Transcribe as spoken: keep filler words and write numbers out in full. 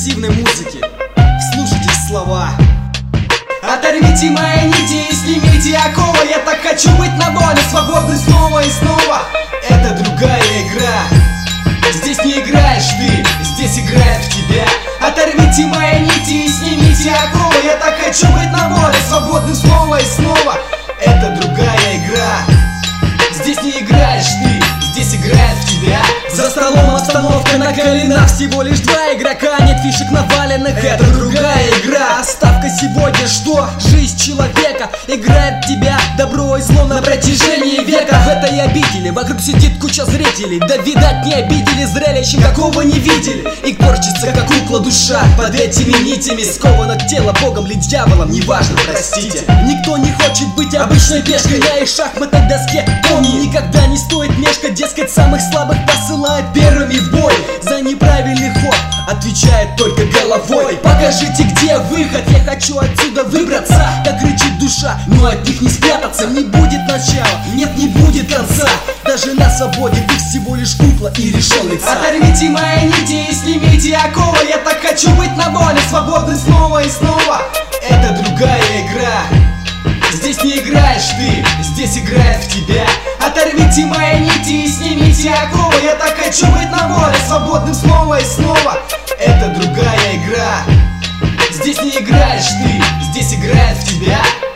агрессивной музыки. Вслушайтесь в слова. Оторвите мои нити и снимите оковы. Я так хочу быть на воле, свободный снова и снова. Это другая игра. Здесь не играешь ты, здесь играет в тебя. Оторвите мои нити и снимите оковы. Я так хочу быть на воле, свободным снова и снова. Это другая игра. Здесь не играешь ты, здесь играет в тебя. За столом обстановка накалена, всего лишь два игрока, нет фишек наваленных, это другая игра. Ставка сегодня что? Жизнь человека играет в тебя, добро и зло на протяжении века. В этой обители вокруг сидит куча зрителей, да видать не обидели зрелищем, какого не видели. И корчится как кукла душа, под этими нитями сковано тело богом ли дьяволом, неважно, простите. Никто не хочет быть обычной пешкой на их шахматной доске. Помни, никогда не стоит мешкать, дескать, самых слабых посылают первыми в бой. За неправильный ход отвечает только головой. Покажите, где выход, я хочу отсюда выбраться. Как кричит душа, но от них не спрятаться. Не будет начала, нет, не будет конца. Даже на свободе ты всего лишь кукла и решенный царь. Оторвите мои нити и снимите оковы. Я так хочу быть на воле, свободный снова и снова. Это другая игра. Здесь не играешь ты, здесь играет в тебя. Оторвите мои нити и снимите оковы. Я так хочу быть на воле, свободным снова и снова. Это другая игра. Здесь не играешь ты, здесь играет в тебя.